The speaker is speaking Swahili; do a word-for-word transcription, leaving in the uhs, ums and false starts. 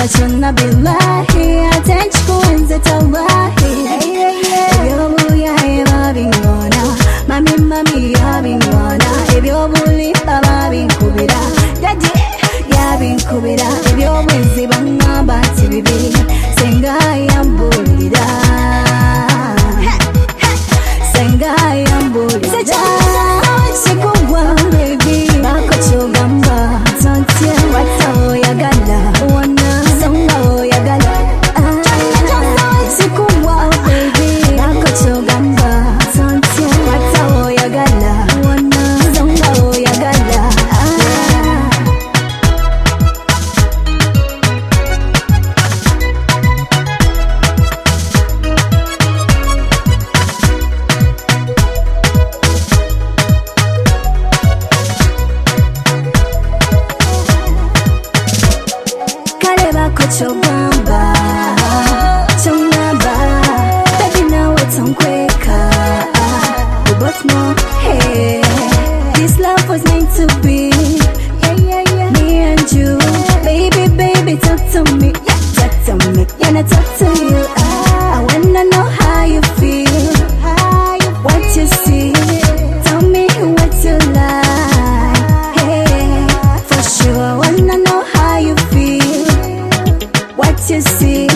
Chana billahi, attention kuenze tawahi. Ebyo buya eba bingona, mami mami ya bingona. Ebyo buli baba binkubira, daddy ya binkubira. Ebyo bwenzi bangamba tibibi, senga yambulira, senga yambulira. Chikugwa baby, bako chogamba, tontie wata oyagala, wana songa oyagala. Chikugwa baby, bako chogamba, tontie wata oyagala, wana songa oyagala. Chogamba, chongamba, baby now it's on quicker. We both know, hey, this love was meant to be. Yeah, yeah, yeah. Me and you, baby, baby, talk to me, yeah, talk to me, yeah, I talk to you. I wanna know how you feel, what you see. Tell me what you like, hey, for sure. I wanna know how you feel, what you see.